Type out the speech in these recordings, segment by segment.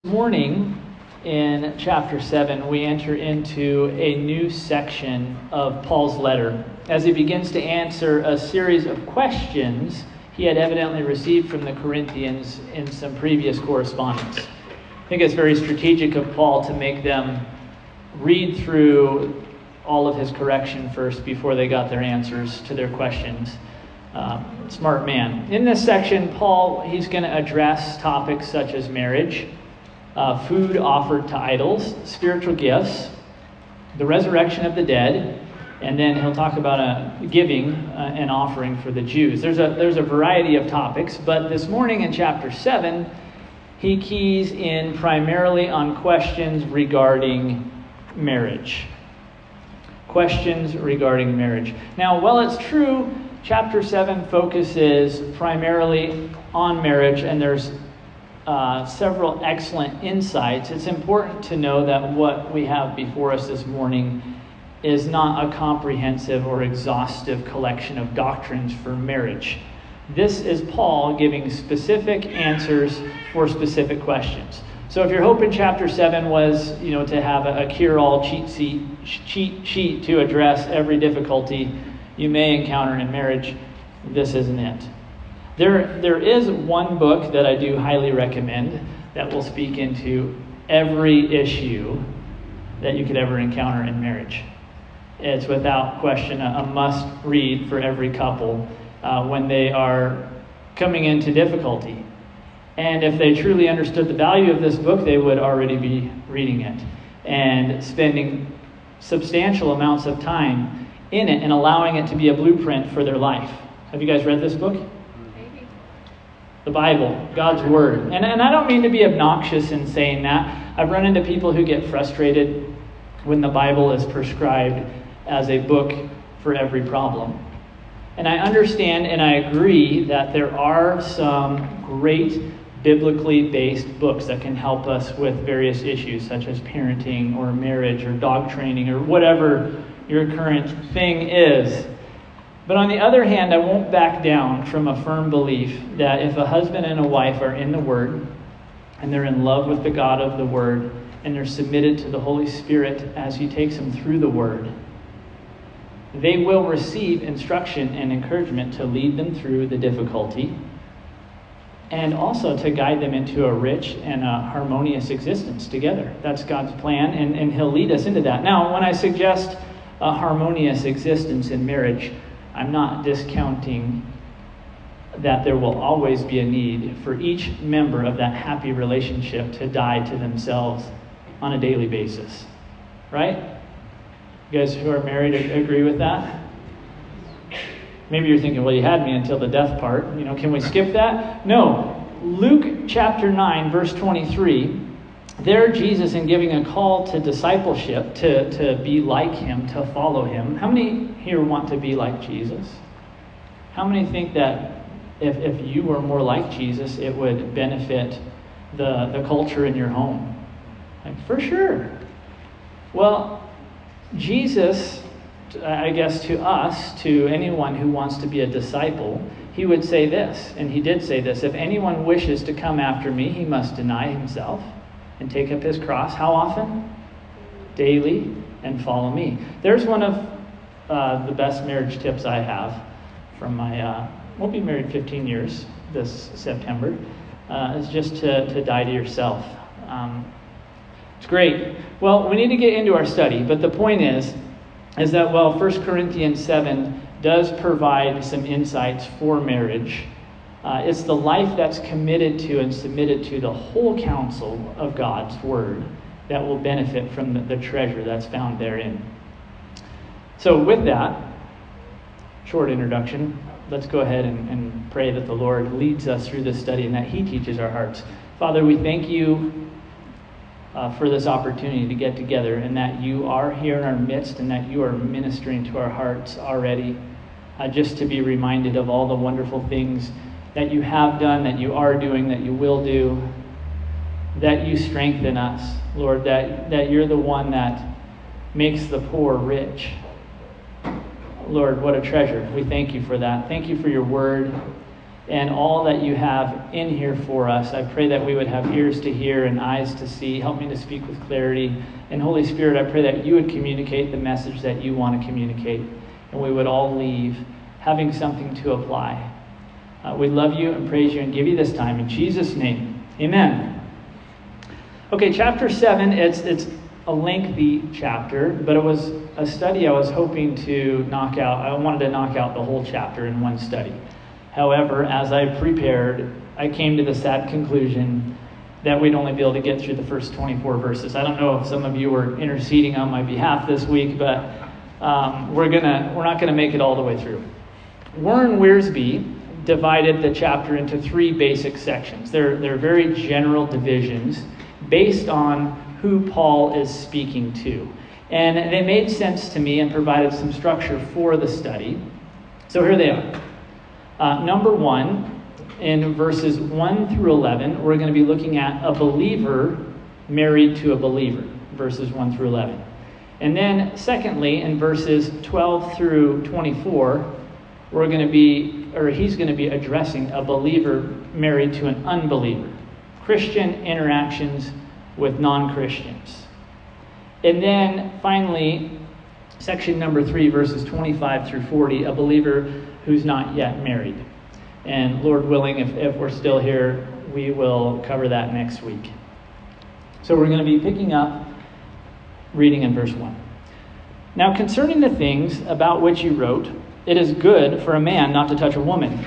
Morning in chapter 7, we enter into a new section of Paul's letter as he begins to answer a series of questions he had evidently received from the Corinthians in some previous correspondence. I think it's very strategic of Paul to make them read through all of his correction first before they got their answers to their questions. Smart man. In this section, he's going to address topics such as marriage, food offered to idols, spiritual gifts, the resurrection of the dead, and then he'll talk about giving an offering for the Jews. There's a variety of topics, but this morning in chapter 7, he keys in primarily on questions regarding marriage. Questions regarding marriage. Now, while it's true, chapter 7 focuses primarily on marriage, and there's several excellent insights. It's important to know that what we have before us this morning is not a comprehensive or exhaustive collection of doctrines for marriage. This is Paul giving specific answers for specific questions. So if your hope in chapter 7 was, to have a cure-all cheat sheet to address every difficulty you may encounter in marriage, this isn't it. There is one book that I do highly recommend that will speak into every issue that you could ever encounter in marriage. It's without question a must read for every couple when they are coming into difficulty. And if they truly understood the value of this book, they would already be reading it and spending substantial amounts of time in it and allowing it to be a blueprint for their life. Have you guys read this book? The Bible, God's Word. And I don't mean to be obnoxious in saying that. I've run into people who get frustrated when the Bible is prescribed as a book for every problem. And I understand and I agree that there are some great biblically based books that can help us with various issues such as parenting or marriage or dog training or whatever your current thing is. But on the other hand, I won't back down from a firm belief that if a husband and a wife are in the Word, and they're in love with the God of the Word, and they're submitted to the Holy Spirit as He takes them through the Word, they will receive instruction and encouragement to lead them through the difficulty, and also to guide them into a rich and a harmonious existence together. That's God's plan, and He'll lead us into that. Now, when I suggest a harmonious existence in marriage, I'm not discounting that there will always be a need for each member of that happy relationship to die to themselves on a daily basis. Right? You guys who are married agree with that? Maybe you're thinking, well, you had me until the death part. Can we skip that? No. Luke chapter 9, verse 23. There, Jesus, in giving a call to discipleship, to be like Him, to follow Him. How many here want to be like Jesus? How many think that if you were more like Jesus, it would benefit the culture in your home? For sure. Well, Jesus, I guess to us, to anyone who wants to be a disciple, He would say this, and He did say this: if anyone wishes to come after me, he must deny himself and take up his cross. How often? Daily, and follow me. There's one of the best marriage tips I have from my, we'll be married 15 years this September, is just to die to yourself. It's great. Well, we need to get into our study, but the point is that, 1 Corinthians 7 does provide some insights for marriage. It's the life that's committed to and submitted to the whole counsel of God's Word that will benefit from the treasure that's found therein. So with that short introduction, let's go ahead and pray that the Lord leads us through this study and that He teaches our hearts. Father, we thank You for this opportunity to get together, and that You are here in our midst, and that You are ministering to our hearts already. Just to be reminded of all the wonderful things that You have done, that You are doing, that You will do, that You strengthen us, Lord, that You're the one that makes the poor rich. Lord, what a treasure. We thank You for that. Thank You for Your Word. and all that you have in here for us. I pray that we would have ears to hear and eyes to see. Help me to speak with clarity. And Holy Spirit, I pray that you would communicate the message that you want to communicate, and we would all leave having something to apply. We love you and praise you and give you this time. In Jesus' name, amen. Okay, chapter 7, it's a lengthy chapter, but it was a study I was hoping to knock out. I wanted to knock out the whole chapter in one study. However, as I prepared, I came to the sad conclusion that we'd only be able to get through the first 24 verses. I don't know if some of you were interceding on my behalf this week, but we're not gonna make it all the way through. Warren Wiersbe divided the chapter into 3 basic sections. They're very general divisions based on who Paul is speaking to. And they made sense to me and provided some structure for the study. So here they are. Number 1, in verses 1 through 11, we're going to be looking at a believer married to a believer, verses 1 through 11. And then secondly, in verses 12 through 24, he's going to be addressing a believer married to an unbeliever. Christian interactions with non-Christians. And then finally, section number 3, verses 25 through 40, a believer who's not yet married. And Lord willing, if we're still here, we will cover that next week. So we're going to be picking up reading in verse 1. Now concerning the things about which you wrote, it is good for a man not to touch a woman.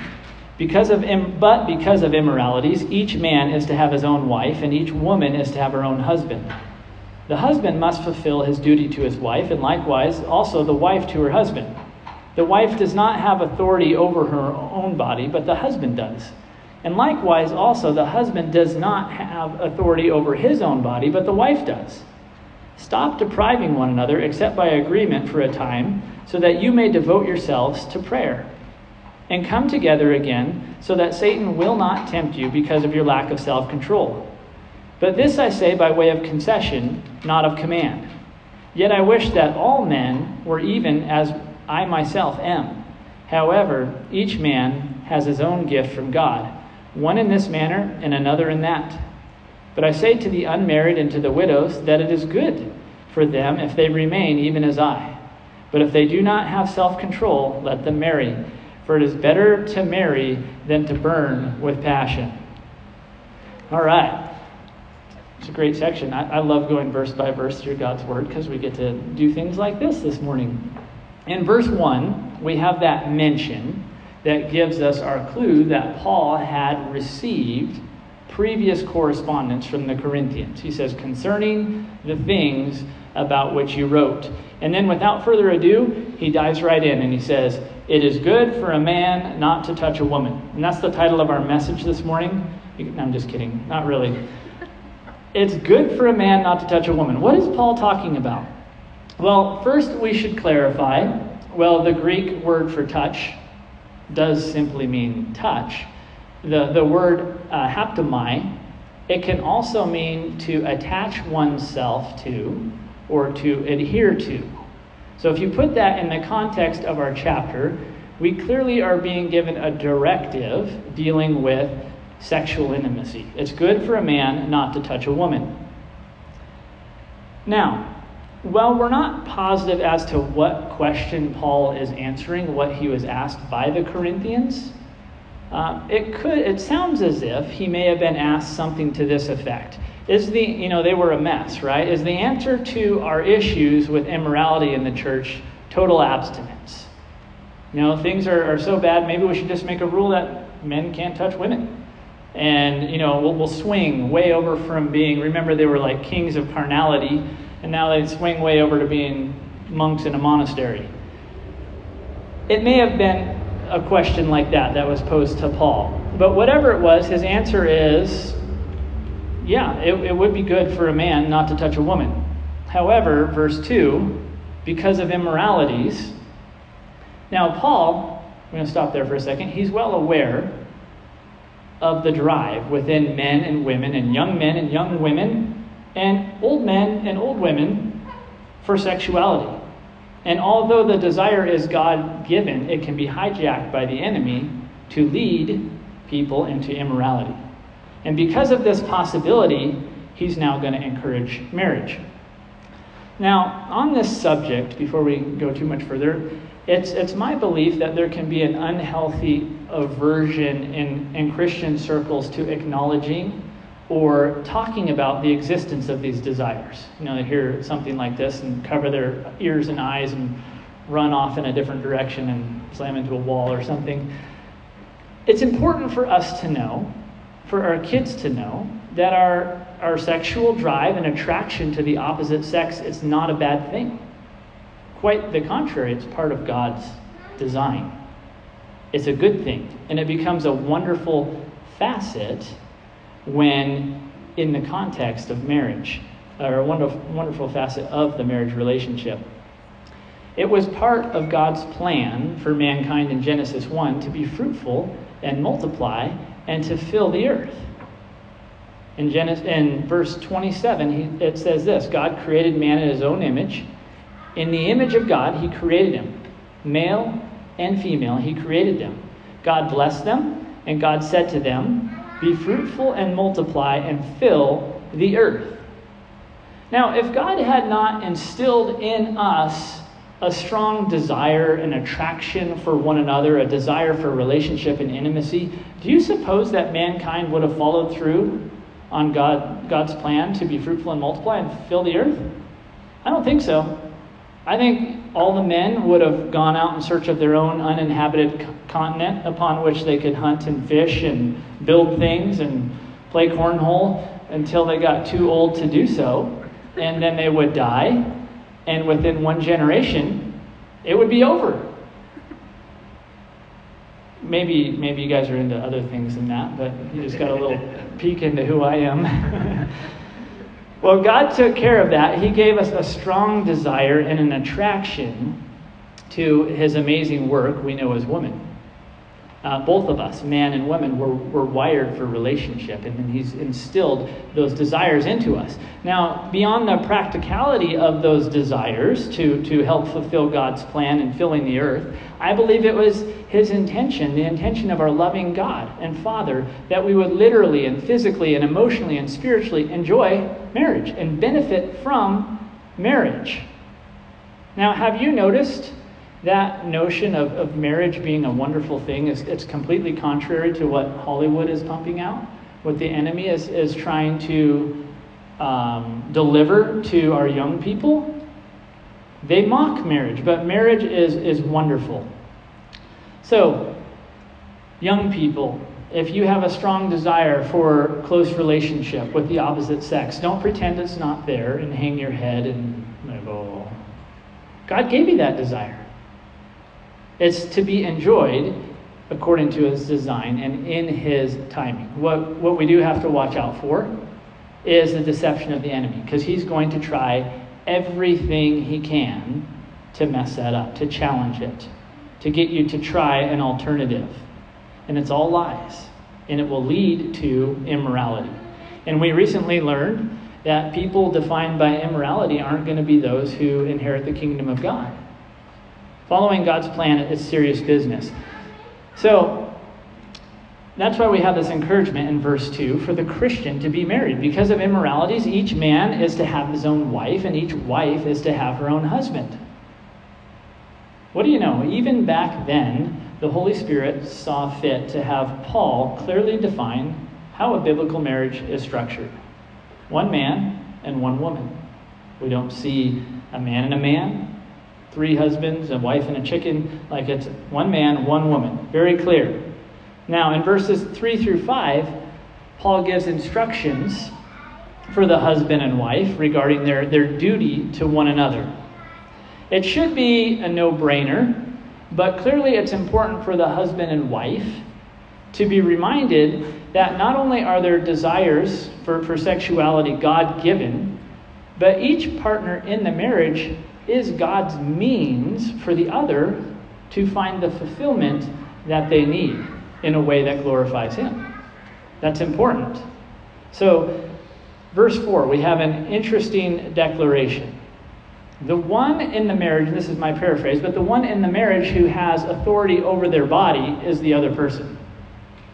But because of immoralities, each man is to have his own wife, and each woman is to have her own husband. The husband must fulfill his duty to his wife, and likewise also the wife to her husband. The wife does not have authority over her own body, but the husband does. And likewise also the husband does not have authority over his own body, but the wife does. Stop depriving one another, except by agreement for a time, so that you may devote yourselves to prayer. And come together again, so that Satan will not tempt you because of your lack of self-control. But this I say by way of concession, not of command. Yet I wish that all men were even as I myself am. However, each man has his own gift from God, one in this manner and another in that. But I say to the unmarried and to the widows that it is good for them if they remain even as I. But if they do not have self-control, let them marry. For it is better to marry than to burn with passion. All right. It's a great section. I love going verse by verse through God's Word because we get to do things like this morning. In verse 1, we have that mention that gives us our clue that Paul had received previous correspondence from the Corinthians. He says, concerning the things about which you wrote. And then without further ado, he dives right in and he says, it is good for a man not to touch a woman. And that's the title of our message this morning. I'm just kidding. Not really. It's good for a man not to touch a woman. What is Paul talking about? Well, first we should clarify, the Greek word for touch does simply mean touch. The word haptomai, it can also mean to attach oneself to or to adhere to. So if you put that in the context of our chapter, we clearly are being given a directive dealing with sexual intimacy. It's good for a man not to touch a woman. Now, while we're not positive as to what question Paul is answering, what he was asked by the Corinthians, it sounds as if he may have been asked something to this effect. They were a mess, right? Is the answer to our issues with immorality in the church total abstinence? Things are so bad, maybe we should just make a rule that men can't touch women. And, we'll swing way over from being, remember they were like kings of carnality, and now they swing way over to being monks in a monastery. It may have been a question like that was posed to Paul. But whatever it was, his answer is, it would be good for a man not to touch a woman. However, verse 2, because of immoralities. Now Paul, I'm going to stop there for a second, he's well aware of the drive within men and women and young women and old men and old women for sexuality. And although the desire is God-given, it can be hijacked by the enemy to lead people into immorality. And because of this possibility, he's now going to encourage marriage. Now, on this subject, before we go too much further, it's my belief that there can be an unhealthy aversion in Christian circles to acknowledging or talking about the existence of these desires. They hear something like this and cover their ears and eyes and run off in a different direction and slam into a wall or something. It's important for us to know, for our kids to know, that our sexual drive and attraction to the opposite sex is not a bad thing. Quite the contrary, it's part of God's design. It's a good thing, and it becomes a wonderful facet when in the context of marriage, or a wonderful facet of the marriage relationship. It was part of God's plan for mankind in Genesis 1 to be fruitful and multiply and to fill the earth. In verse 27, it says this: God created man in his own image. In the image of God, he created him. Male and female, he created them. God blessed them, and God said to them, "Be fruitful and multiply and fill the earth." Now, if God had not instilled in us a strong desire and attraction for one another, a desire for relationship and intimacy, do you suppose that mankind would have followed through on God's plan to be fruitful and multiply and fill the earth? I don't think so. I think all the men would have gone out in search of their own uninhabited continent upon which they could hunt and fish and build things and play cornhole until they got too old to do so. And then they would die. And within one generation, it would be over. Maybe you guys are into other things than that, but you just got a little peek into who I am. Well, God took care of that. He gave us a strong desire and an attraction to his amazing work we know as woman. Both of us, man and woman, were wired for relationship, and then he's instilled those desires into us. Now, beyond the practicality of those desires to help fulfill God's plan in filling the earth, I believe it was his intention, the intention of our loving God and Father, that we would literally and physically and emotionally and spiritually enjoy marriage and benefit from marriage. Now, have you noticed that notion of marriage being a wonderful thing it's completely contrary to what Hollywood is pumping out, what the enemy is trying to deliver to our young people? They mock marriage, but marriage is wonderful. So, young people, if you have a strong desire for close relationship with the opposite sex, don't pretend it's not there and hang your head and go, God gave you that desire. It's to be enjoyed according to his design and in his timing. What we do have to watch out for is the deception of the enemy, because he's going to try everything he can to mess that up, to challenge it, to get you to try an alternative. And it's all lies, and it will lead to immorality. And we recently learned that people defined by immorality aren't going to be those who inherit the kingdom of God. Following God's plan is serious business. So, that's why we have this encouragement in verse 2 for the Christian to be married. Because of immoralities, each man is to have his own wife, and each wife is to have her own husband. What do you know? Even back then, the Holy Spirit saw fit to have Paul clearly define how a biblical marriage is structured. One man and one woman. We don't see a man and a man, 3 husbands, a wife and a chicken, like it's one man, one woman. Very clear. Now, in verses 3 through 5, Paul gives instructions for the husband and wife regarding their duty to one another. It should be a no-brainer, but clearly it's important for the husband and wife to be reminded that not only are their desires for sexuality God-given, but each partner in the marriage is God's means for the other to find the fulfillment that they need in a way that glorifies him. That's important. So, verse 4, we have an interesting declaration. The one in the marriage, and this is my paraphrase, but the one in the marriage who has authority over their body is the other person.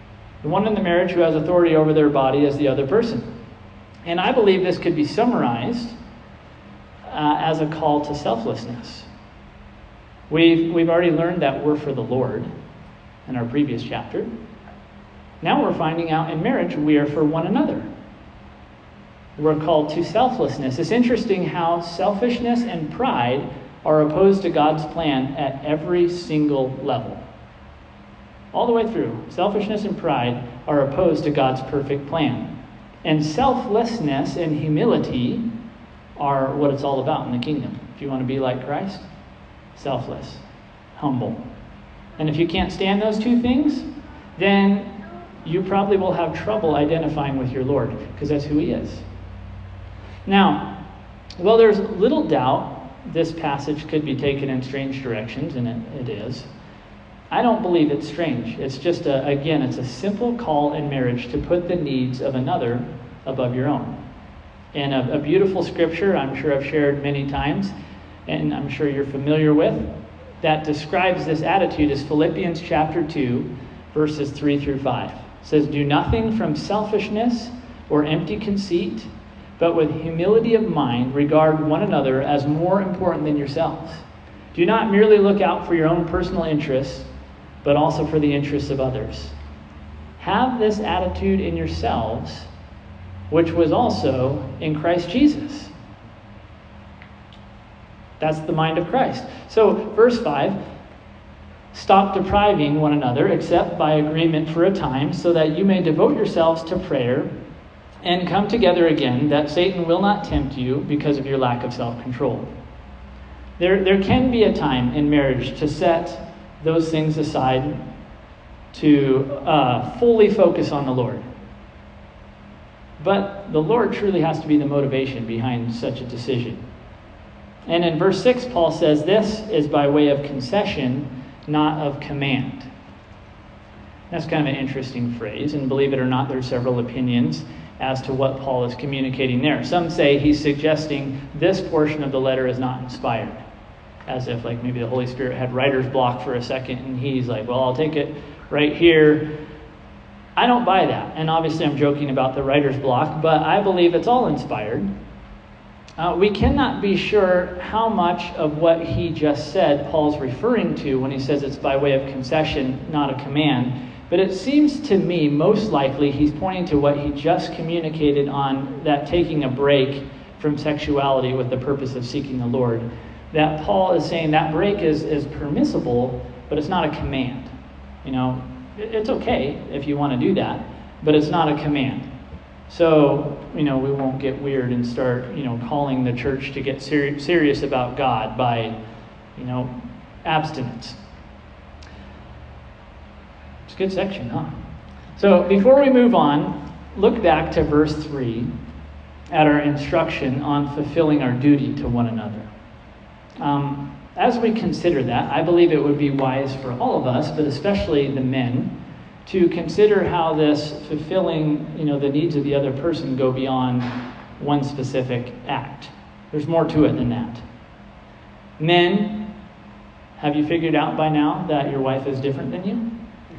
The one in the marriage who has authority over their body is the other person. And I believe this could be summarized as a call to selflessness. We've already learned that we're for the Lord in our previous chapter. Now we're finding out in marriage we are for one another. We're called to selflessness. It's interesting how selfishness and pride are opposed to God's plan at every single level. All the way through, selfishness and pride are opposed to God's perfect plan. And selflessness and humility are what it's all about in the kingdom. If you want to be like Christ, selfless, humble. And if you can't stand those two things, then you probably will have trouble identifying with your Lord, because that's who he is. Now, well, there's little doubt this passage could be taken in strange directions, and it is. I don't believe it's strange. It's just, it's a simple call in marriage to put the needs of another above your own. And a beautiful scripture I'm sure I've shared many times, and I'm sure you're familiar with, that describes this attitude is Philippians chapter 2, verses 3 through 5. It says, "Do nothing from selfishness or empty conceit, but with humility of mind regard one another as more important than yourselves. Do not merely look out for your own personal interests, but also for the interests of others. Have this attitude in yourselves, which was also in Christ Jesus." That's the mind of Christ. So, verse 5, "Stop depriving one another, except by agreement for a time, so that you may devote yourselves to prayer and come together again, that Satan will not tempt you because of your lack of self-control." There can be a time in marriage to set those things aside, to fully focus on the Lord. But the Lord truly has to be the motivation behind such a decision. And in verse 6, Paul says, "This is by way of concession, not of command." That's kind of an interesting phrase, and believe it or not, there are several opinions as to what Paul is communicating there. Some say he's suggesting this portion of the letter is not inspired, as if like maybe the Holy Spirit had writer's block for a second, and he's like, well, I'll take it right here. I don't buy that, and obviously I'm joking about the writer's block, but I believe it's all inspired. We cannot be sure how much of what he just said Paul's referring to when he says it's by way of concession, not a command. But it seems to me most likely he's pointing to what he just communicated on that taking a break from sexuality with the purpose of seeking the Lord. That Paul is saying that break is permissible, but it's not a command. You know, it's okay if you want to do that, but it's not a command. So, we won't get weird and start, calling the church to get serious about God by, abstinence. It's a good section, huh? So, before we move on, look back to verse 3 at our instruction on fulfilling our duty to one another. As we consider that, I believe it would be wise for all of us, but especially the men, to consider how this fulfilling, the needs of the other person go beyond one specific act. There's more to it than that. Men, have you figured out by now that your wife is different than you?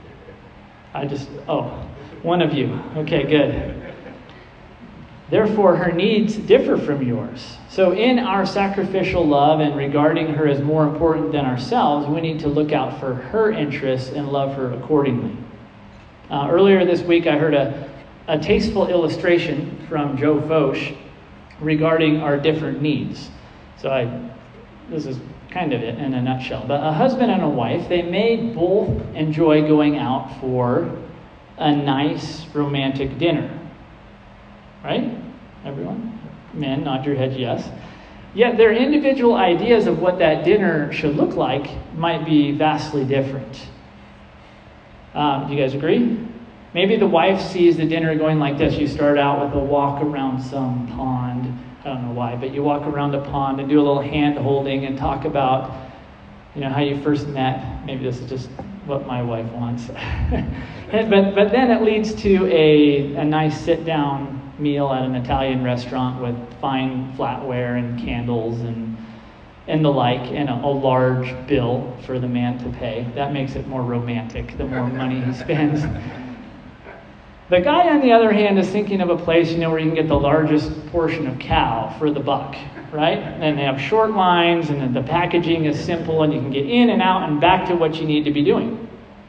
One of you. Okay, good. Therefore, her needs differ from yours. So in our sacrificial love and regarding her as more important than ourselves, we need to look out for her interests and love her accordingly. Earlier this week, I heard a tasteful illustration from Joe Foch regarding our different needs. So this is kind of it in a nutshell. But a husband and a wife, they may both enjoy going out for a nice romantic dinner. Right? Everyone? Men, nod your heads yes. Yet their individual ideas of what that dinner should look like might be vastly different. Do you guys agree? Maybe the wife sees the dinner going like this. You start out with a walk around some pond. I don't know why, but you walk around a pond and do a little hand holding and talk about, how you first met. Maybe this is just what my wife wants. But then it leads to a nice sit-down meal at an Italian restaurant with fine flatware and candles and the like, and a large bill for the man to pay. That makes it more romantic, the more money he spends. The guy, on the other hand, is thinking of a place, where you can get the largest portion of cow for the buck, right? And they have short lines, and the packaging is simple, and you can get in and out and back to what you need to be doing.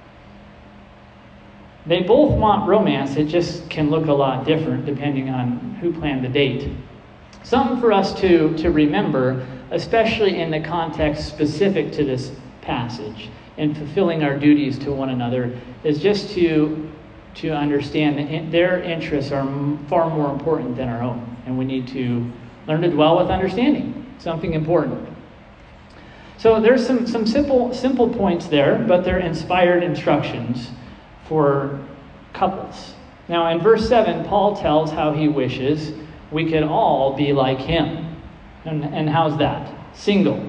They both want romance. It just can look a lot different depending on who planned the date. Something for us to remember, especially in the context specific to this passage, and fulfilling our duties to one another, is just to understand that their interests are far more important than our own. And we need to learn to dwell with understanding, something important. So there's some simple points there, but they're inspired instructions for couples. Now in verse 7, Paul tells how he wishes we could all be like him. And how's that? Single.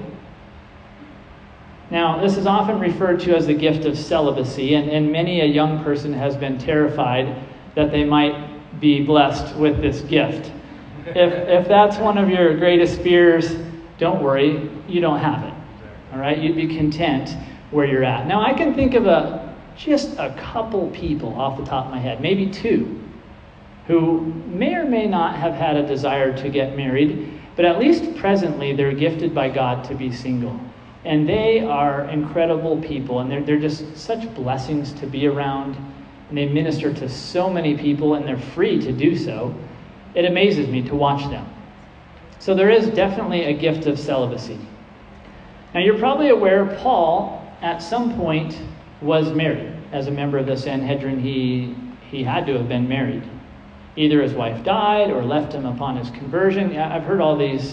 Now, this is often referred to as the gift of celibacy, and many a young person has been terrified that they might be blessed with this gift. If that's one of your greatest fears, don't worry, you don't have it. All right? You'd be content where you're at. Now, I can think of just a couple people off the top of my head, maybe two, who may or may not have had a desire to get married, but at least presently they're gifted by God to be single. And they are incredible people, and they're just such blessings to be around, and they minister to so many people, and they're free to do so. It amazes me to watch them. So there is definitely a gift of celibacy. Now you're probably aware Paul, at some point, was married. As a member of the Sanhedrin, he had to have been married. Either his wife died or left him upon his conversion. I've heard all these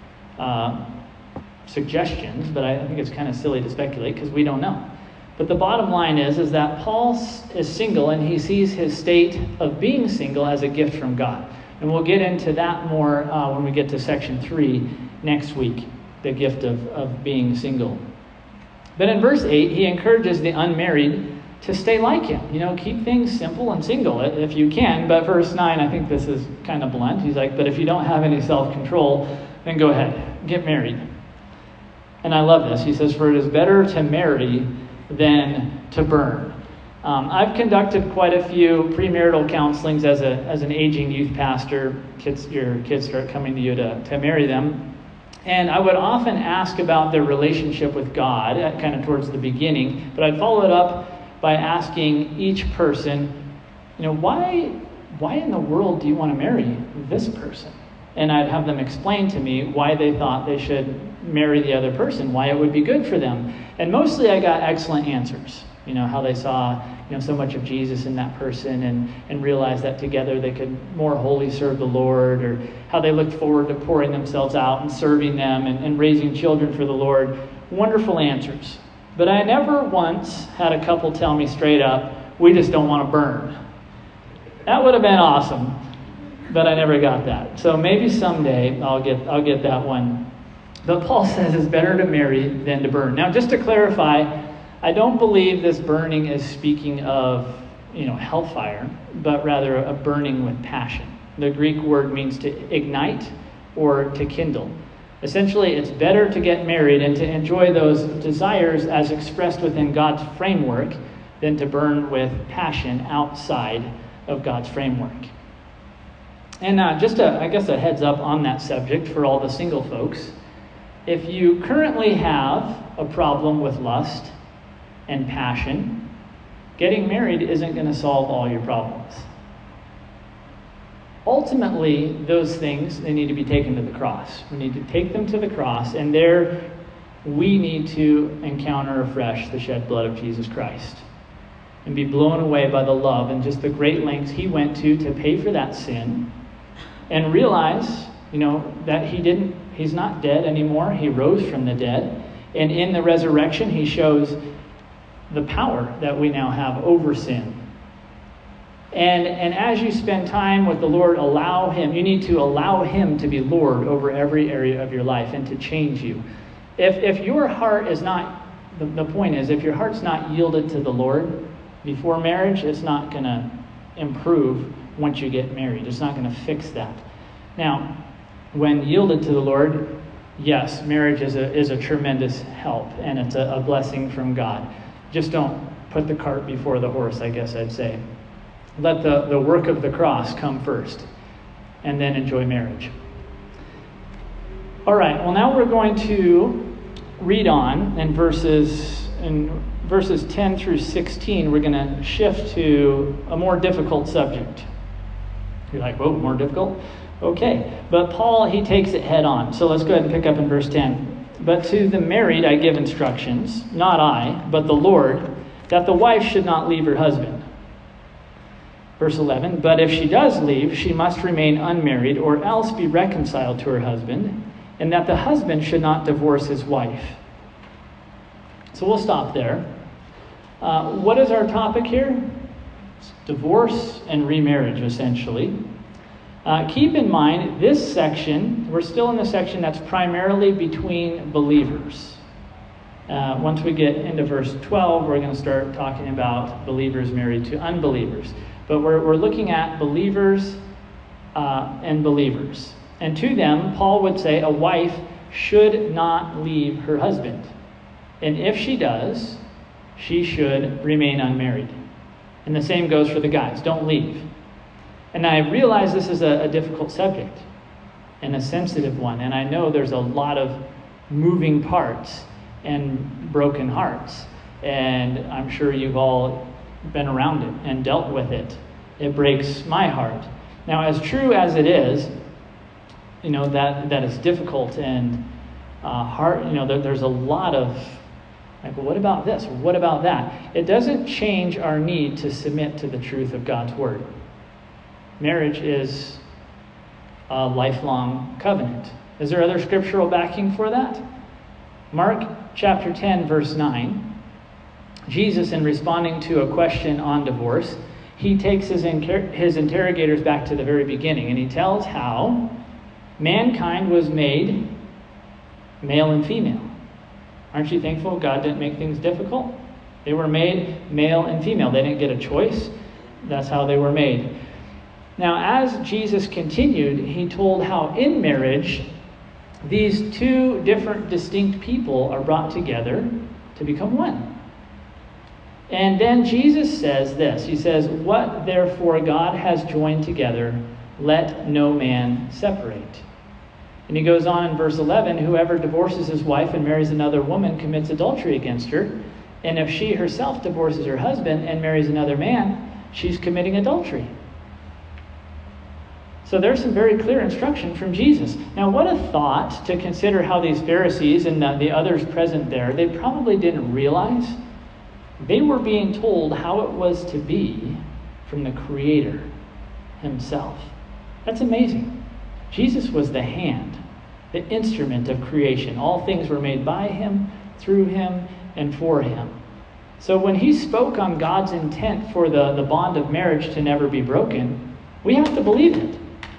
suggestions, but I think it's kind of silly to speculate because we don't know. But the bottom line is that Paul is single, and he sees his state of being single as a gift from God. And we'll get into that more when we get to section 3 next week, the gift of being single. But in verse 8, he encourages the unmarried to stay like him. Keep things simple and single if you can. But verse 9, I think this is kind of blunt. He's like, but if you don't have any self-control, then go ahead, get married. And I love this. He says, for it is better to marry than to burn. I've conducted quite a few premarital counselings as an aging youth pastor. Your kids start coming to you to marry them. And I would often ask about their relationship with God, kind of towards the beginning. But I'd follow it up by asking each person, why in the world do you want to marry this person? And I'd have them explain to me why they thought they should marry the other person, why it would be good for them. And mostly I got excellent answers. How they saw so much of Jesus in that person and realized that together they could more wholly serve the Lord, or how they looked forward to pouring themselves out and serving them and raising children for the Lord. Wonderful answers. But I never once had a couple tell me straight up, we just don't want to burn. That would have been awesome, but I never got that. So maybe someday I'll get that one. But Paul says it's better to marry than to burn. Now, just to clarify, I don't believe this burning is speaking of, hellfire, but rather a burning with passion. The Greek word means to ignite or to kindle. Essentially, it's better to get married and to enjoy those desires as expressed within God's framework than to burn with passion outside of God's framework. And just a heads up on that subject for all the single folks. If you currently have a problem with lust and passion, getting married isn't going to solve all your problems. Ultimately, those things, they need to be taken to the cross. We need to take them to the cross, and there we need to encounter afresh the shed blood of Jesus Christ and be blown away by the love and just the great lengths he went to pay for that sin, and realize, that he's not dead anymore. He rose from the dead, and in the resurrection, he shows the power that we now have over sin. And as you spend time with the Lord, you need to allow him to be Lord over every area of your life and to change you. If your heart is not, the point is, if your heart's not yielded to the Lord before marriage, it's not going to improve once you get married. It's not going to fix that. Now, when yielded to the Lord, yes, marriage is a tremendous help, and it's a blessing from God. Just don't put the cart before the horse, I guess I'd say. Let the work of the cross come first, and then enjoy marriage. All right, well, now we're going to read on in verses 10 through 16. We're going to shift to a more difficult subject. You're like, whoa, more difficult? Okay, but Paul, he takes it head on. So let's go ahead and pick up in verse 10. But to the married I give instructions, not I, but the Lord, that the wife should not leave her husband. Verse 11, but if she does leave, she must remain unmarried or else be reconciled to her husband, and that the husband should not divorce his wife. So we'll stop there. What is our topic here? It's divorce and remarriage, essentially. Keep in mind, this section, we're still in the section that's primarily between believers. Once we get into verse 12, we're going to start talking about believers married to unbelievers. But we're looking at believers and believers. And to them, Paul would say a wife should not leave her husband. And if she does, she should remain unmarried. And the same goes for the guys. Don't leave. And I realize this is a difficult subject and a sensitive one. And I know there's a lot of moving parts and broken hearts. And I'm sure you've all been around it and dealt with it. It breaks my heart. Now, as true as it is, that is difficult and hard. There's a lot of, like, well, what about this? What about that? It doesn't change our need to submit to the truth of God's word. Marriage is a lifelong covenant. Is there other scriptural backing for that? Mark chapter 10, verse 9. Jesus, in responding to a question on divorce, he takes his interrogators back to the very beginning, and he tells how mankind was made male and female. Aren't you thankful God didn't make things difficult? They were made male and female. They didn't get a choice. That's how they were made. Now, as Jesus continued, he told how in marriage, these two different distinct people are brought together to become one. And then Jesus says this. He says, what therefore God has joined together, let no man separate. And he goes on in verse 11, whoever divorces his wife and marries another woman commits adultery against her. And if she herself divorces her husband and marries another man, she's committing adultery. So there's some very clear instruction from Jesus. Now, what a thought to consider how these Pharisees and the others present there, they probably didn't realize they were being told how it was to be from the Creator himself. That's amazing. Jesus was the hand, the instrument of creation. All things were made by him, through him, and for him. So when he spoke on God's intent for the bond of marriage to never be broken, we have to believe it.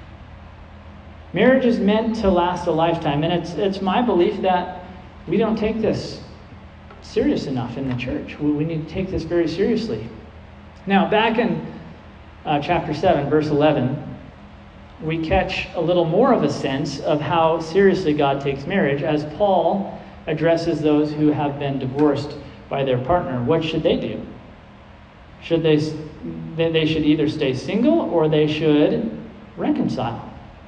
Marriage is meant to last a lifetime, and it's my belief that we don't take this serious enough in the church. We need to take this very seriously. Now, back in chapter 7, verse 11, we catch a little more of a sense of how seriously God takes marriage as Paul addresses those who have been divorced by their partner. What should they do? Should they should either stay single or they should reconcile.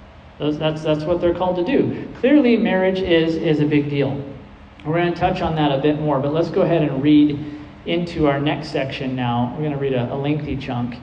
That's what they're called to do. Clearly, marriage is a big deal. We're going to touch on that a bit more, but let's go ahead and read into our next section now. We're going to read a lengthy chunk,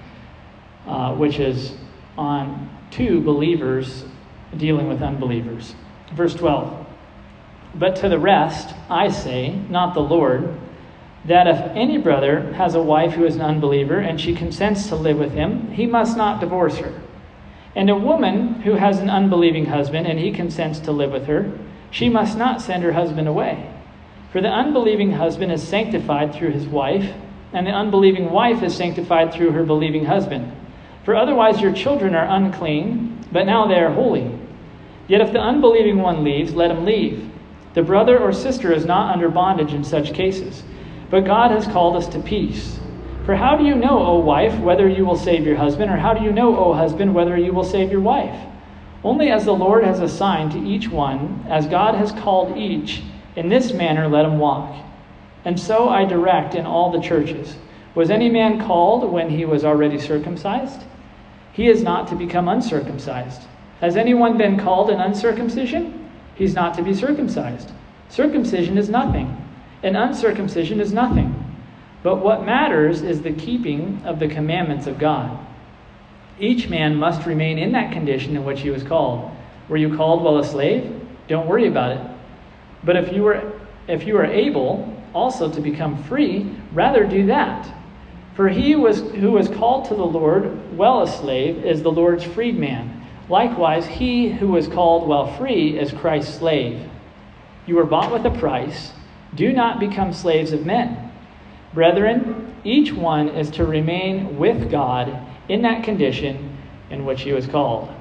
which is on two believers dealing with unbelievers. Verse 12. But to the rest, I say, not the Lord, that if any brother has a wife who is an unbeliever and she consents to live with him, he must not divorce her. And a woman who has an unbelieving husband and he consents to live with her, she must not send her husband away. For the unbelieving husband is sanctified through his wife, and the unbelieving wife is sanctified through her believing husband. For otherwise your children are unclean, but now they are holy. Yet if the unbelieving one leaves, let him leave. The brother or sister is not under bondage in such cases. But God has called us to peace. For how do you know, O wife, whether you will save your husband? Or how do you know, O husband, whether you will save your wife? Only as the Lord has assigned to each one, as God has called each, in this manner let him walk. And so I direct in all the churches. Was any man called when he was already circumcised? He is not to become uncircumcised. Has anyone been called in uncircumcision? He's not to be circumcised. Circumcision is nothing, and uncircumcision is nothing. But what matters is the keeping of the commandments of God. Each man must remain in that condition in which he was called. Were you called while a slave? Don't worry about it. But if you are able also to become free, rather do that. For he who was called to the Lord while a slave is the Lord's freedman. Likewise, he who was called while free is Christ's slave. You were bought with a price. Do not become slaves of men. Brethren, each one is to remain with God in that condition in which he was called.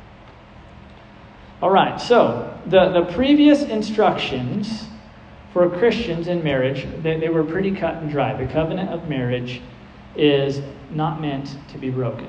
All right, so the previous instructions for Christians in marriage, they were pretty cut and dry. The covenant of marriage is not meant to be broken.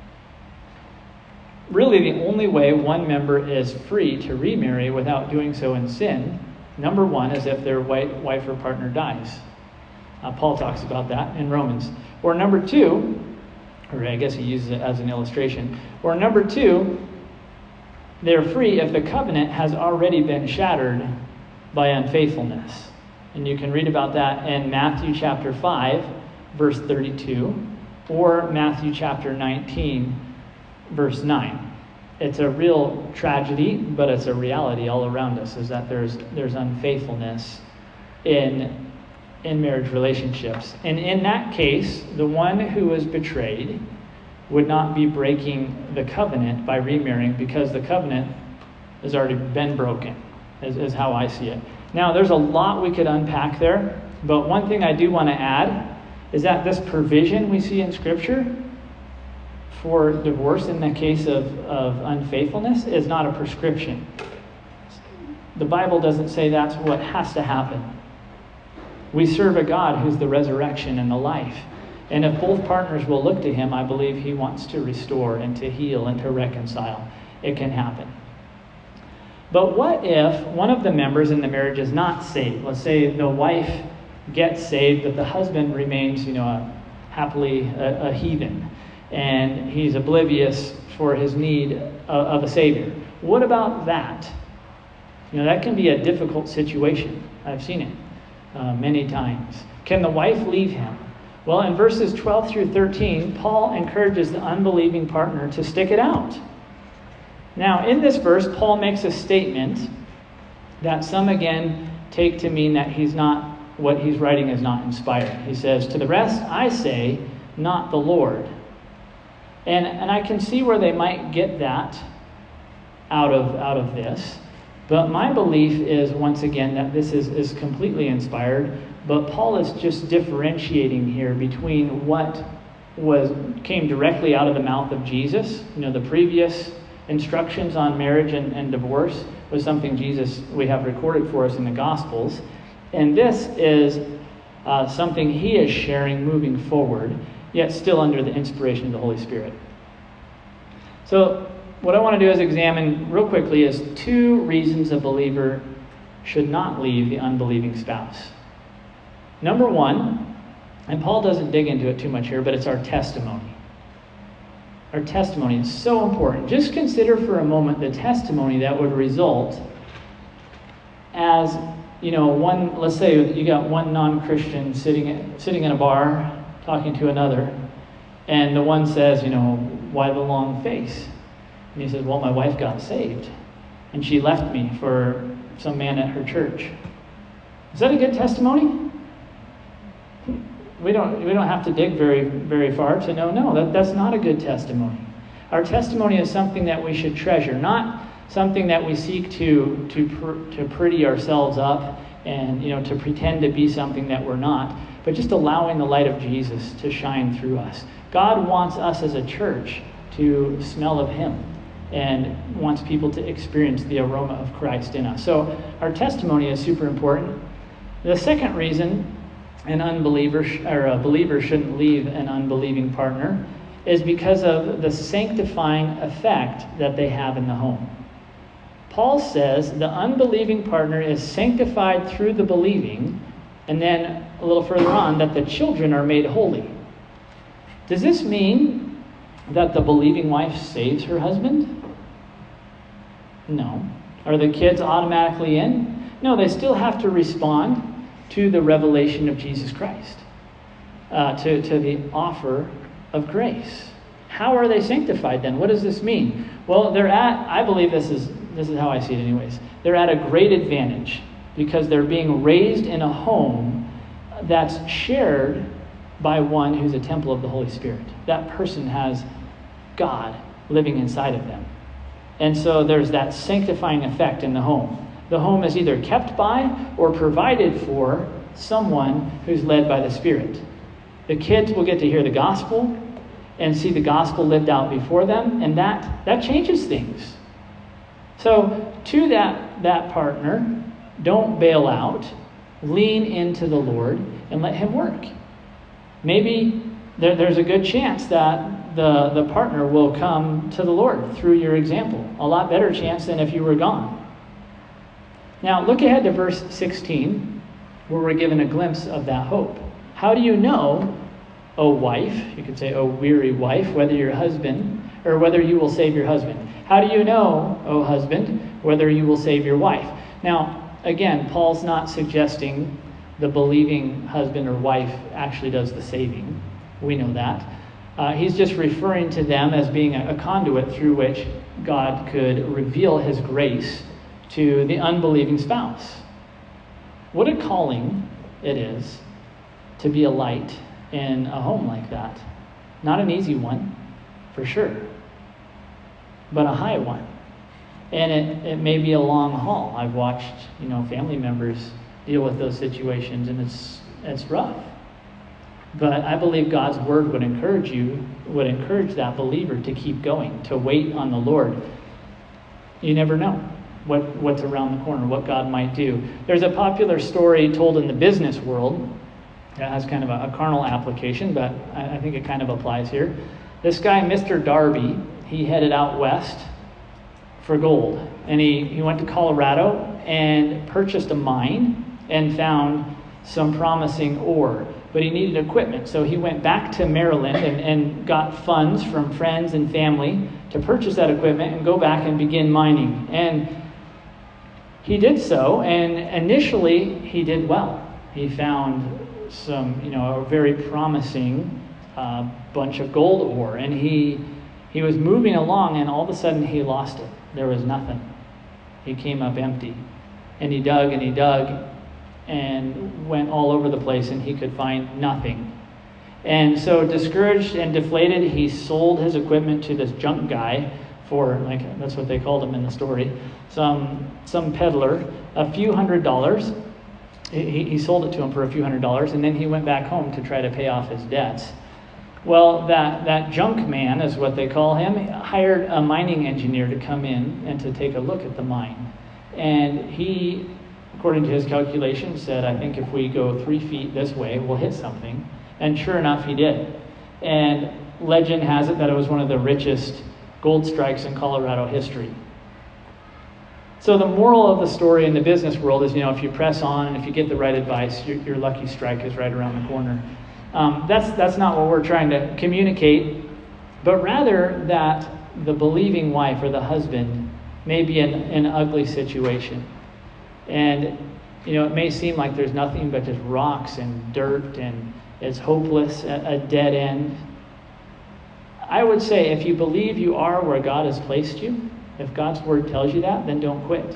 Really, the only way one member is free to remarry without doing so in sin, number one, is if their wife or partner dies. Paul talks about that in Romans. Or number two, or I guess he uses it as an illustration. Or number two, they're free if the covenant has already been shattered by unfaithfulness. And you can read about that in Matthew chapter 5, verse 32, or Matthew chapter 19, verse 9. It's a real tragedy, but it's a reality all around us, is that there's unfaithfulness in marriage relationships. And in that case, the one who was betrayed would not be breaking the covenant by remarrying, because the covenant has already been broken, is how I see it. Now, there's a lot we could unpack there, but one thing I do want to add is that this provision we see in Scripture for divorce in the case of unfaithfulness is not a prescription. The Bible doesn't say that's what has to happen. We serve a God who's the resurrection and the life. And if both partners will look to him, I believe he wants to restore and to heal and to reconcile. It can happen. But what if one of the members in the marriage is not saved? Let's say the wife gets saved, but the husband remains, happily a heathen. And he's oblivious for his need of a Savior. What about that? That can be a difficult situation. I've seen it many times. Can the wife leave him? Well, in verses 12 through 13, Paul encourages the unbelieving partner to stick it out. Now, in this verse, Paul makes a statement that some again take to mean that what he's writing is not inspired. He says, "To the rest I say, not the Lord." And I can see where they might get that out of this. But my belief is, once again, that this is completely inspired. But Paul is just differentiating here between what came directly out of the mouth of Jesus. The previous instructions on marriage and divorce was something we have recorded for us in the Gospels. And this is something he is sharing moving forward, yet still under the inspiration of the Holy Spirit. So what I want to do is examine real quickly is 2 reasons a believer should not leave the unbelieving spouse. Number 1, and Paul doesn't dig into it too much here, but it's our testimony. Our testimony is so important. Just consider for a moment the testimony that would result as, let's say you got one non-Christian sitting in a bar talking to another, and the one says, "Why the long face?" And he says, "Well, my wife got saved, and she left me for some man at her church." Is that a good testimony? We don't have to dig very, very far to know, no, that's not a good testimony. Our testimony is something that we should treasure, not something that we seek to pretty ourselves up and, to pretend to be something that we're not, but just allowing the light of Jesus to shine through us. God wants us as a church to smell of him and wants people to experience the aroma of Christ in us. So our testimony is super important. The second reason a believer shouldn't leave an unbelieving partner is because of the sanctifying effect that they have in the home. Paul says the unbelieving partner is sanctified through the believing, and then a little further on that the children are made holy. Does this mean that the believing wife saves her husband? No. Are the kids automatically in? No, they still have to respond to the revelation of Jesus Christ, to the offer of grace. How are they sanctified then? What does this mean? Well, I believe this is how I see it anyways. They're at a great advantage because they're being raised in a home that's shared by one who's a temple of the Holy Spirit. That person has God living inside of them. And so there's that sanctifying effect in the home. The home is either kept by or provided for someone who's led by the Spirit. The kids will get to hear the gospel and see the gospel lived out before them, and that changes things. So to that partner, don't bail out. Lean into the Lord and let him work. Maybe there's a good chance that the partner will come to the Lord through your example. A lot better chance than if you were gone. Now look ahead to verse 16, where we're given a glimpse of that hope. How do you know, O wife, you could say, O weary wife, whether your husband, or whether you will save your husband? How do you know, O husband, whether you will save your wife? Now, again, Paul's not suggesting the believing husband or wife actually does the saving. We know that. He's just referring to them as being a conduit through which God could reveal his grace to the unbelieving spouse. What a calling it is to be a light in a home like that. Not an easy one, for sure, but a high one. And it may be a long haul. I've watched, family members deal with those situations, and it's rough. But I believe God's word would encourage that believer to keep going, to wait on the Lord. You never know what's around the corner, what God might do. There's a popular story told in the business world that has kind of a carnal application, but I think it kind of applies here. This guy, Mr. Darby, he headed out west for gold. And he went to Colorado and purchased a mine and found some promising ore. But he needed equipment, so he went back to Maryland and got funds from friends and family to purchase that equipment and go back and begin mining. And he did so, and initially he did well. He found some, a very promising bunch of gold ore, and he was moving along, and all of a sudden he lost it. There was nothing. He came up empty, and he dug and went all over the place, and he could find nothing. And so, discouraged and deflated, he sold his equipment to this junk guy for, that's what they called him in the story, some peddler, a few $100s. He sold it to him for a few $100s, and then he went back home to try to pay off his debts. Well, that junk man, is what they call him, hired a mining engineer to come in and to take a look at the mine. And he, according to his calculations, said, I think if we go 3 feet this way, we'll hit something. And sure enough, he did. And legend has it that it was one of the richest gold strikes in Colorado history. So the moral of the story in the business world is, if you press on and if you get the right advice, your lucky strike is right around the corner. That's not what we're trying to communicate, but rather that the believing wife or the husband may be in an ugly situation. And, it may seem like there's nothing but just rocks and dirt and it's hopeless, a dead end. I would say if you believe you are where God has placed you, if God's word tells you that, then don't quit.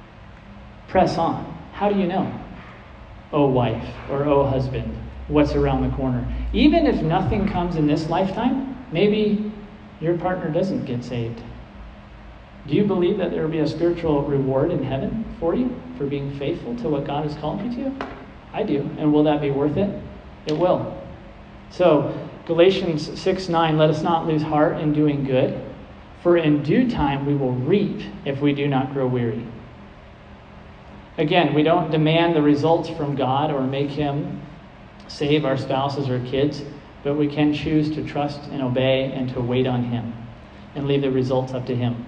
Press on. How do you know, oh wife or oh husband, what's around the corner? Even if nothing comes in this lifetime, maybe your partner doesn't get saved. Do you believe that there will be a spiritual reward in heaven for you for being faithful to what God has called you to? I do. And will that be worth it? It will. So, Galatians 6:9, let us not lose heart in doing good, for in due time we will reap if we do not grow weary. Again, we don't demand the results from God or make him save our spouses or kids, but we can choose to trust and obey and to wait on him and leave the results up to him.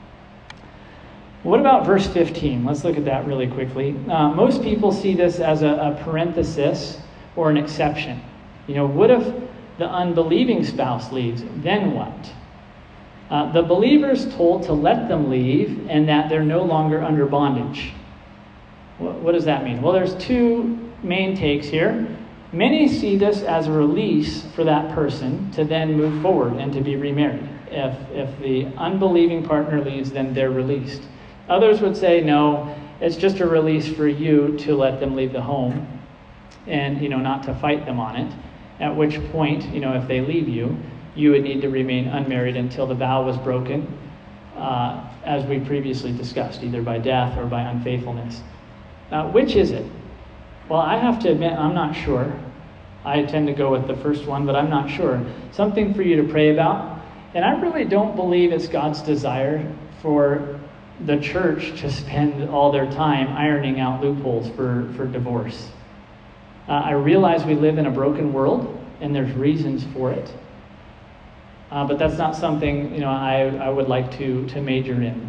What about verse 15? Let's look at that really quickly. Most people see this as a parenthesis or an exception. What if the unbelieving spouse leaves, then what? The believer's told to let them leave and that they're no longer under bondage. What does that mean? Well, there's two main takes here. Many see this as a release for that person to then move forward and to be remarried. If the unbelieving partner leaves, then they're released. Others would say, no, it's just a release for you to let them leave the home and, not to fight them on it. At which point, if they leave you, you would need to remain unmarried until the vow was broken, as we previously discussed, either by death or by unfaithfulness. Which is it? Well, I have to admit, I'm not sure. I tend to go with the first one, but I'm not sure. Something for you to pray about. And I really don't believe it's God's desire for the church to spend all their time ironing out loopholes for divorce. I realize we live in a broken world, and there's reasons for it. But that's not something I would like to major in.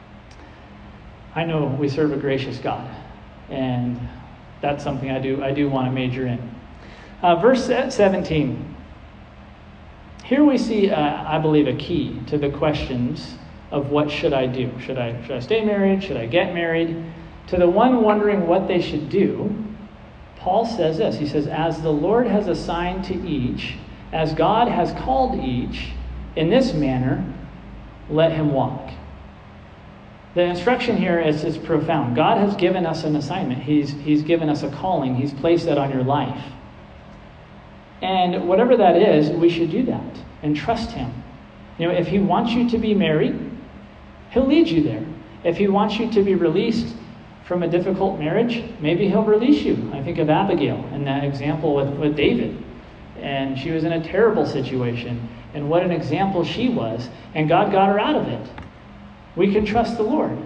I know we serve a gracious God, and that's something I do want to major in. Verse 17. Here we see, I believe, a key to the questions of what should I do? Should I stay married? Should I get married? To the one wondering what they should do, Paul says this. He says, as the Lord has assigned to each, as God has called each, in this manner, let him walk. The instruction here is profound. God has given us an assignment. He's given us a calling. He's placed that on your life. And whatever that is, we should do that and trust him. If he wants you to be married, he'll lead you there. If he wants you to be released from a difficult marriage, maybe he'll release you. I think of Abigail and that example with David. And she was in a terrible situation. And what an example she was. And God got her out of it. We can trust the Lord.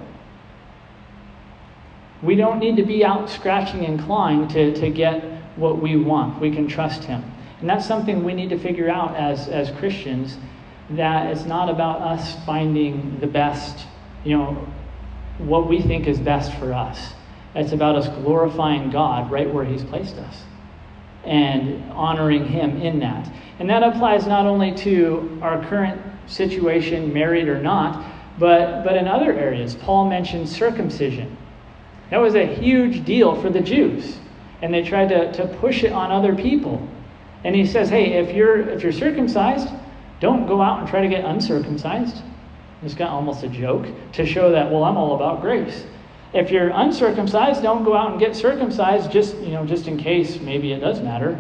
We don't need to be out scratching and clawing to get what we want. We can trust him. And that's something we need to figure out as Christians, that it's not about us finding the best, what we think is best for us. It's about us glorifying God right where he's placed us and honoring him in that. And that applies not only to our current situation, married or not, but in other areas. Paul mentioned circumcision. That was a huge deal for the Jews, and they tried to push it on other people. And he says, hey, if you're circumcised, don't go out and try to get uncircumcised. It's kind of almost a joke to show that, well, I'm all about grace. If you're uncircumcised, don't go out and get circumcised just in case maybe it does matter.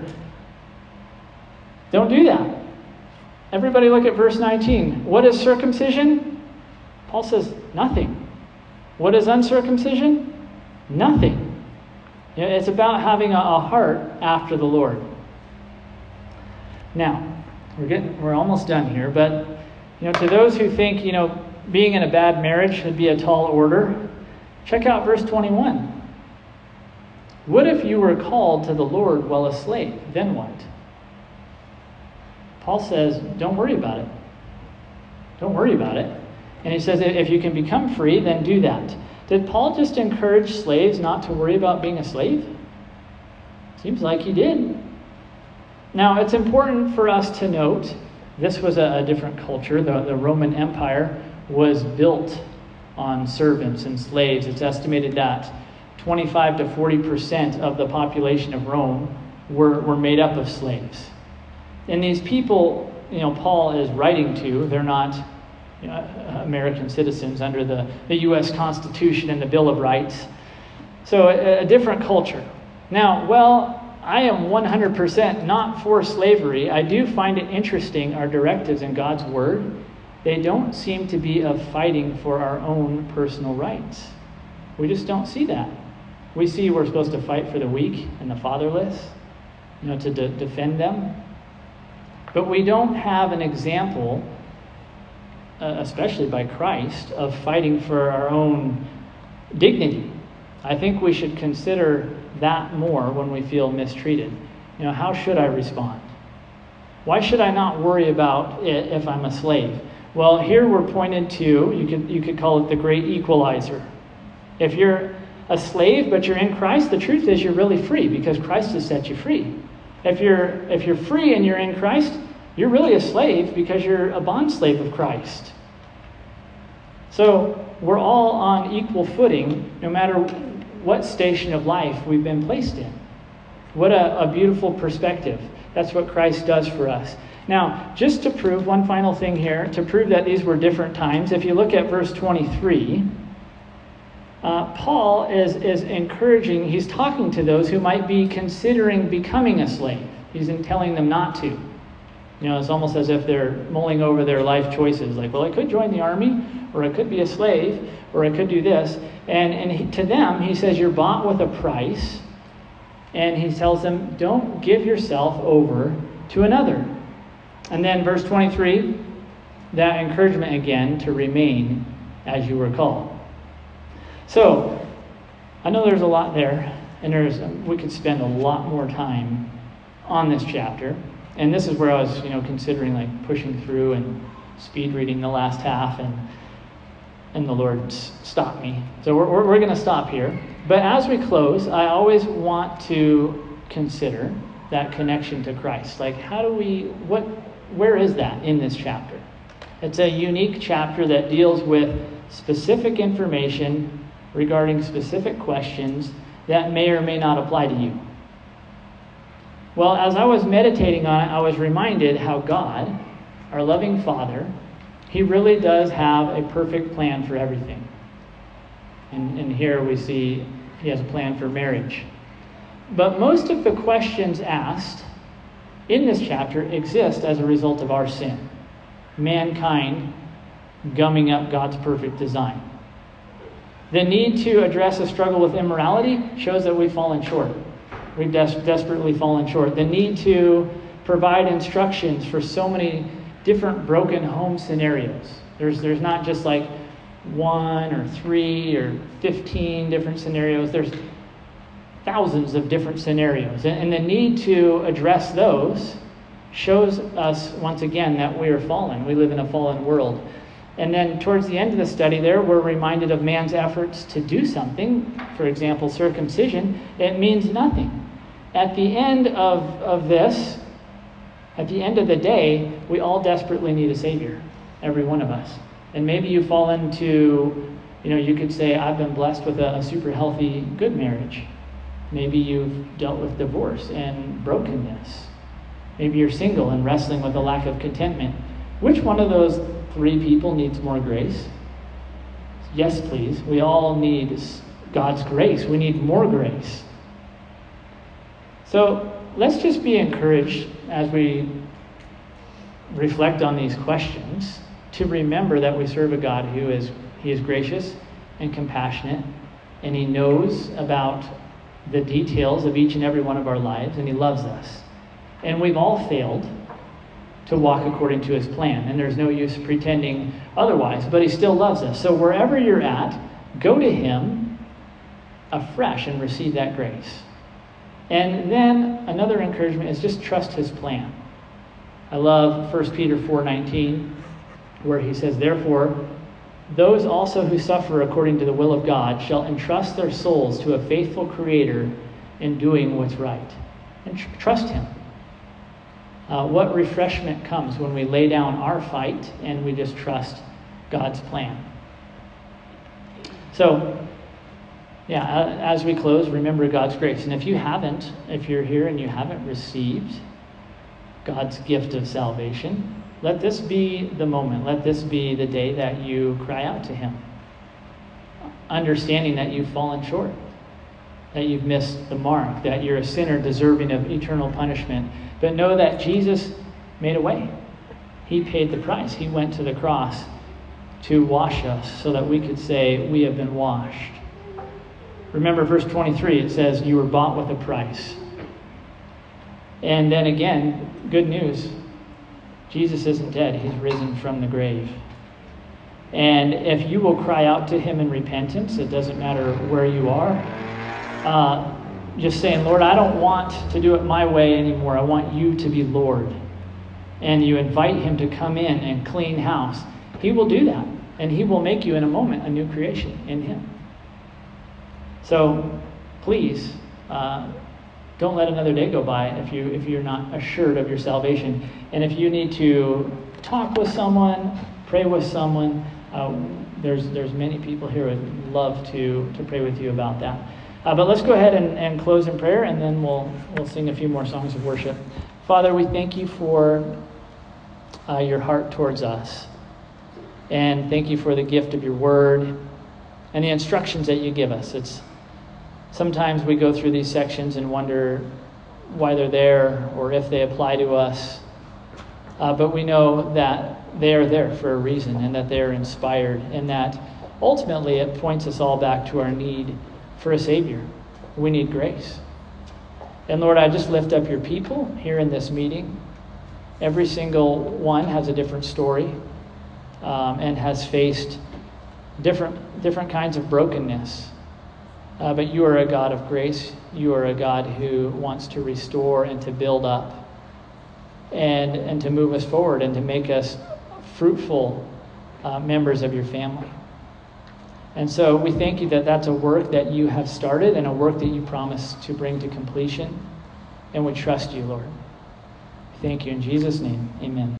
Don't do that. Everybody look at verse 19. What is circumcision? Paul says, nothing. What is uncircumcision? Nothing. It's about having a heart after the Lord. Now, we're almost done here, but to those who think being in a bad marriage would be a tall order, check out verse 21. What if you were called to the Lord while a slave? Then what? Paul says, don't worry about it. Don't worry about it. And he says, if you can become free, then do that. Did Paul just encourage slaves not to worry about being a slave? Seems like he did. Now, it's important for us to note, this was a different culture. The Roman Empire was built on servants and slaves. It's estimated that 25 to 40% of the population of Rome were made up of slaves. And these people, Paul is writing to, they're not American citizens under the U.S. Constitution and the Bill of Rights. So a different culture. Now, I am 100% not for slavery. I do find it interesting, our directives in God's Word, they don't seem to be of fighting for our own personal rights. We just don't see that. We see we're supposed to fight for the weak and the fatherless, to defend them. But we don't have an example, especially by Christ, of fighting for our own dignity. I think we should consider that more when we feel mistreated. How should I respond? Why should I not worry about it if I'm a slave? Well, here we're pointed to, you could call it the great equalizer. If you're a slave but you're in Christ, the truth is you're really free because Christ has set you free. If you're free and you're in Christ, you're really a slave because you're a bondslave of Christ. So we're all on equal footing no matter what station of life we've been placed in. What a beautiful perspective. That's what Christ does for us. Now, just to prove, one final thing here, to prove that these were different times, if you look at verse 23, Paul is encouraging, he's talking to those who might be considering becoming a slave. He's telling them not to. It's almost as if they're mulling over their life choices. Like, well, I could join the army, or I could be a slave, or I could do this. And to them, he says, you're bought with a price. And he tells them, don't give yourself over to another. And then verse 23, that encouragement again to remain as you were called. So, I know there's a lot there, and we could spend a lot more time on this chapter. And this is where I was, considering like pushing through and speed reading the last half, and the Lord stopped me. So we're going to stop here. But as we close, I always want to consider that connection to Christ. Like, where is that in this chapter? It's a unique chapter that deals with specific information regarding specific questions that may or may not apply to you. Well, as I was meditating on it, I was reminded how God, our loving Father, He really does have a perfect plan for everything. And here we see He has a plan for marriage. But most of the questions asked in this chapter exist as a result of our sin. Mankind gumming up God's perfect design. The need to address a struggle with immorality shows that we've fallen short. We've desperately fallen short. The need to provide instructions for so many different broken home scenarios. There's not just like 1 or 3 or 15 different scenarios. There's thousands of different scenarios. And the need to address those shows us once again that we are fallen. We live in a fallen world. And then towards the end of the study there, we're reminded of man's efforts to do something. For example, circumcision. It means nothing. At the end of this, at the end of the day, we all desperately need a Savior. Every one of us. And maybe you fall into, you could say, I've been blessed with a super healthy, good marriage. Maybe you've dealt with divorce and brokenness. Maybe you're single and wrestling with a lack of contentment. Which one of those 3 people needs more grace? Yes, please. We all need God's grace. We need more grace. So let's just be encouraged as we reflect on these questions to remember that we serve a God who is gracious and compassionate, and He knows about the details of each and every one of our lives, and He loves us. And we've all failed to walk according to His plan, and there's no use pretending otherwise, but He still loves us. So wherever you're at, go to Him afresh and receive that grace. And then another encouragement is just trust His plan. I love 1 Peter 4:19, where he says, therefore, those also who suffer according to the will of God shall entrust their souls to a faithful Creator in doing what's right. And trust Him. What refreshment comes when we lay down our fight and we just trust God's plan. So, as we close, remember God's grace. And if you're here and you haven't received God's gift of salvation, let this be the moment. Let this be the day that you cry out to Him. Understanding that you've fallen short, that you've missed the mark, that you're a sinner deserving of eternal punishment. But know that Jesus made a way. He paid the price. He went to the cross to wash us so that we could say we have been washed. Remember verse 23, it says, you were bought with a price. And then again, good news. Jesus isn't dead. He's risen from the grave. And if you will cry out to Him in repentance, it doesn't matter where you are, just saying, Lord, I don't want to do it my way anymore. I want You to be Lord. And you invite Him to come in and clean house. He will do that. And He will make you in a moment a new creation in Him. So please, Don't let another day go by if you're not assured of your salvation. And if you need to talk with someone, pray with someone, there's many people here who would love to pray with you about that. But let's go ahead and close in prayer, and then we'll sing a few more songs of worship. Father, we thank you for your heart towards us. And thank you for the gift of your word and the instructions that you give us. Sometimes we go through these sections and wonder why they're there or if they apply to us. But we know that they are there for a reason, and that they are inspired, and that ultimately it points us all back to our need for a Savior. We need grace. And Lord, I just lift up your people here in this meeting. Every single one has a different story and has faced different kinds of brokenness. But you are a God of grace. You are a God who wants to restore and to build up and to move us forward and to make us fruitful members of your family. And so we thank you that that's a work that you have started and a work that you promise to bring to completion. And we trust you, Lord. Thank you in Jesus' name. Amen.